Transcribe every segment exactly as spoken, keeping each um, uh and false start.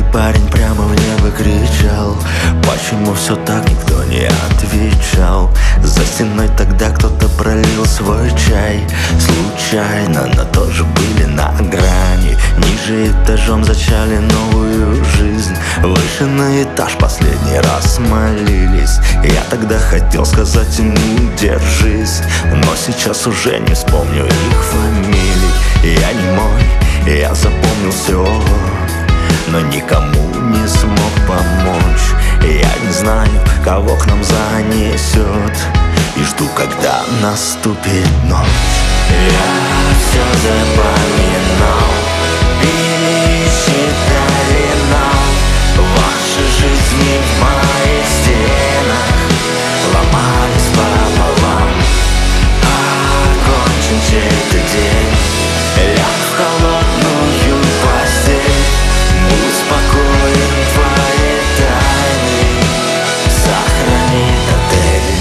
парень прямо в небо кричал. Почему все так, никто не отвечал. За стеной тогда кто-то пролил свой чай. Случайно, но тоже были на грани. Ниже этажом зачали новую жизнь. Выше на этаж последний раз молились. Я тогда хотел сказать ему держись, но сейчас уже не вспомню их фамилий. Я не мой, я запомнил все, но никому не смог помочь. Я не знаю, кого к нам занесет, и жду, когда наступит ночь. Я все запоминал, пересчитали нам ваши жизни в моих стенах, ломались пополам. Окончен чей-то день, ляг в холодную постель. Будь спокоен, твои тайны сохранит отель.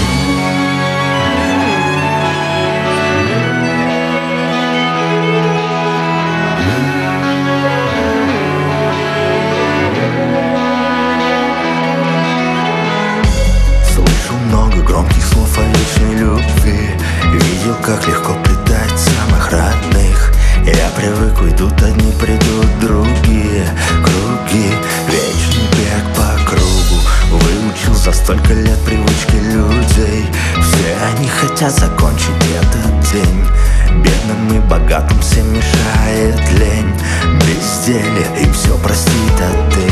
Слышу много громких слов о вечной любви. Видел, как легко предать самых родных. Я привык, уйдут одни, придут другие. Круги, вечный бег по кругу. Выучил за столько лет привычки людей. Все они хотят закончить этот день. Бедным и богатым всем мешает лень. Безделие, им все простит отель.